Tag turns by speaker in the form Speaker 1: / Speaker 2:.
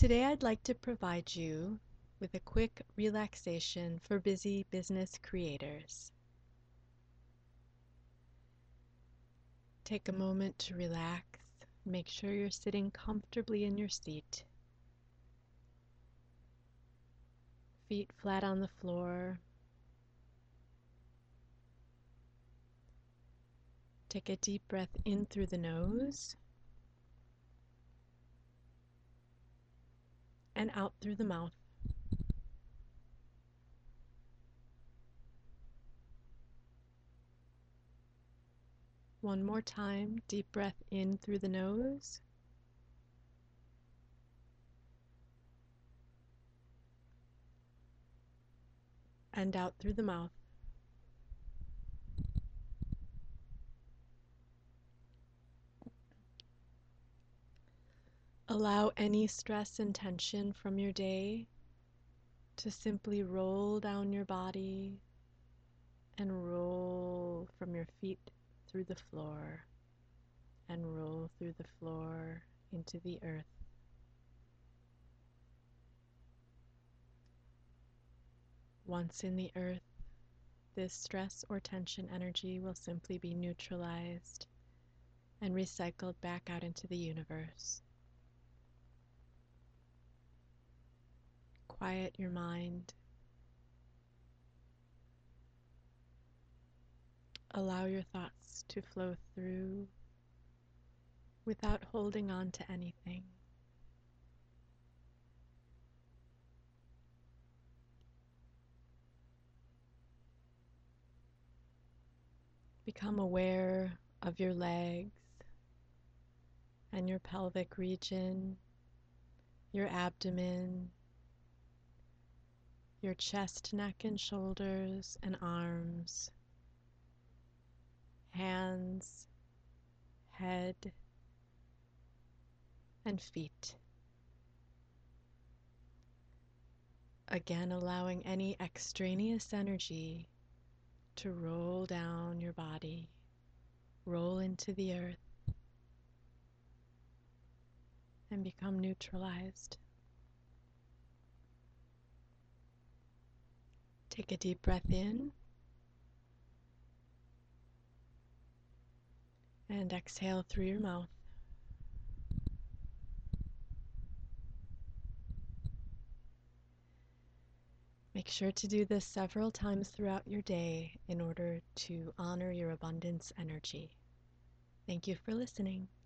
Speaker 1: Today I'd like to provide you with a quick relaxation for busy business creators. Take a moment to relax. Make sure you're sitting comfortably in your seat. Feet flat on the floor. Take a deep breath in through the nose and out through the mouth. One more time, deep breath in through the nose and out through the mouth. Allow any stress and tension from your day to simply roll down your body and roll from your feet through the floor and roll through the floor into the earth. Once in the earth, this stress or tension energy will simply be neutralized and recycled back out into the universe. Quiet your mind. Allow your thoughts to flow through without holding on to anything. Become aware of your legs and your pelvic region, your abdomen, your chest, neck, and shoulders and arms, hands, head, and feet. Again, allowing any extraneous energy to roll down your body, roll into the earth, and become neutralized. Take a deep breath in and exhale through your mouth. Make sure to do this several times throughout your day in order to honor your abundance energy. Thank you for listening.